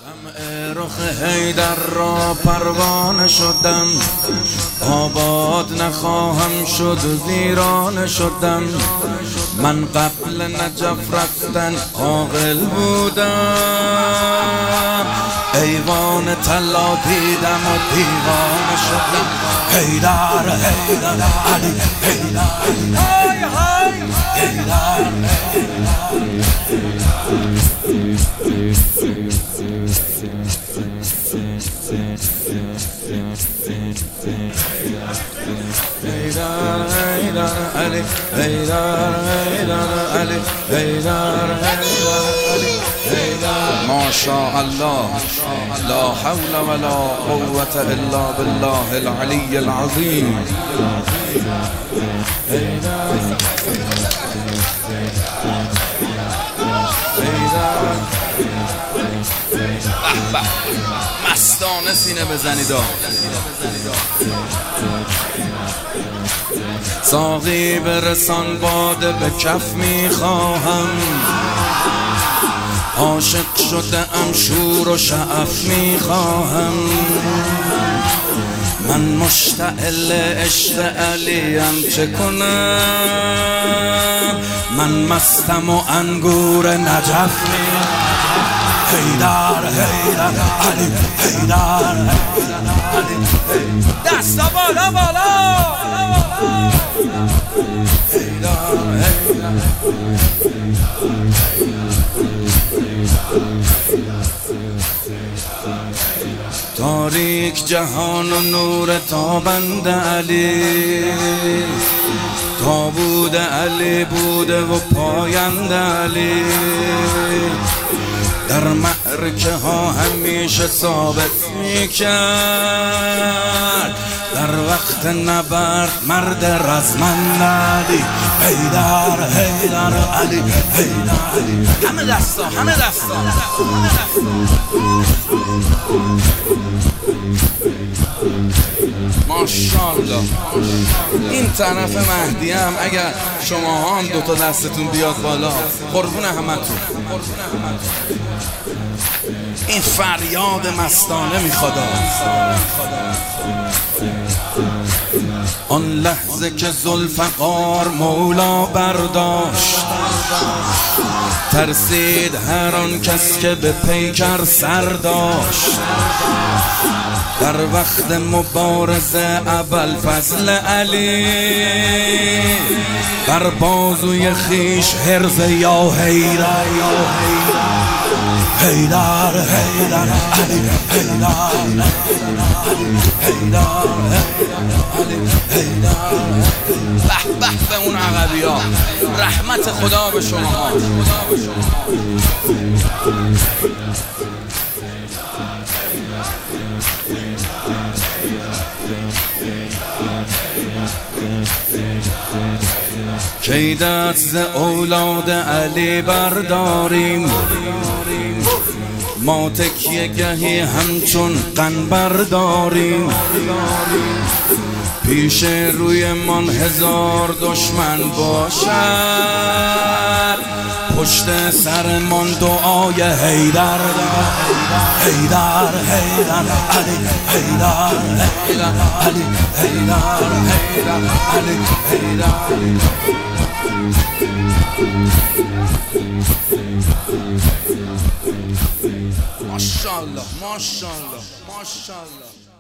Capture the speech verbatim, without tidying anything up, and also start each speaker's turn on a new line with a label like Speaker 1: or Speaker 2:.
Speaker 1: شمع رخ حیدر را پروانه شدم، آباد نخواهم شد ویرانه شدم. من قبل نجف رفتن عاقل بودم، ایوان طلا دیدم و دیوانه شدم. حیدر حیدر علی حیدر حیدر علی حیدر حیدر علی حیدر علی حیدر. ما شاء الله لا حول ولا قوة الا بالله العلی العظیم. مستانه سینه بزنید. ساقی برسان باده به کف میخواهم، عاشق شده ام شور و شعف میخواهم. من مشتعل عشق علیم چه کنم، من مستم و انگور نجف میخواهم. حیدر حیدر علی حیدر دستا بالا بالا. تاریک جهان و نور تابند علی، تابود علی بوده و پایند علی. در معرکه ها همیشه ثابت میکرد، در وقت نبرد مرد رزمند علی. حیدر حیدر علی حیدر. همه دستا همه دستا. ماشاءالله. این طرف مهدی هم اگر شما هم دوتا دستتون بیاد بالا، قربون همتون. این فریاد مستانه میخواد. آن لحظه که ذوالفقار مولا برداشت، ترسید هر آن کس که به پیکر سر داشت. در وقت مبارزه ابوالفضل علی، بر بازوی خیش حرز یا حیدر حیدر حیدر علی حیدر حیدر حیدر. به به به اون عقبی ها، رحمت خدا به شما. کی دست ز اولاد علی برداریم، ما تکیه گهی همچون قنبر داریم. پیش روی من هزار دشمن باشد، پشت سر من دعای حیدر. حیدر حیدر علی حیدر علی حیدر علی حیدر. ماشاءالله ماشاءالله ماشاءالله.